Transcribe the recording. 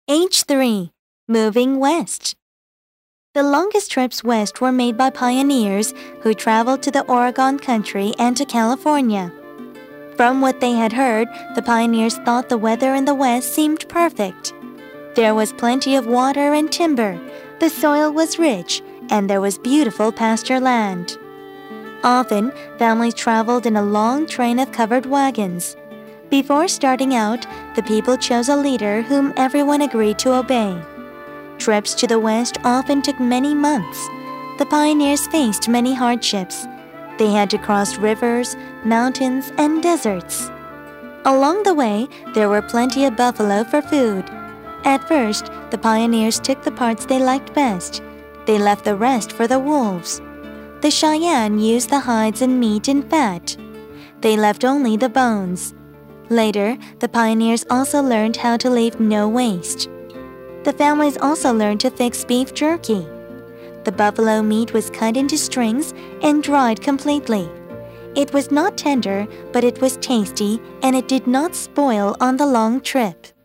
H3. Moving west. The longest trips west were made by pioneers who traveled to the Oregon country and to California. From what they had heard, the pioneers thought the weather in the west seemed perfect. There was plenty of water and timber, the soil was rich, and there was beautiful pasture land. Often, families traveled in a long train of covered wagons. Before starting out, the people chose a leader whom everyone agreed to obey. Trips to the west often took many months. The pioneers faced many hardships. They had to cross rivers, mountains, and deserts. Along the way, there were plenty of buffalo for food. At first, the pioneers took the parts they liked best. They left the rest for the wolves. The Cheyenne used the hides and meat and fat. They left only the bones. Later, the pioneers also learned how to leave no waste. The families also learned to fix beef jerky. The buffalo meat was cut into strings and dried completely. It was not tender, but it was tasty, and it did not spoil on the long trip.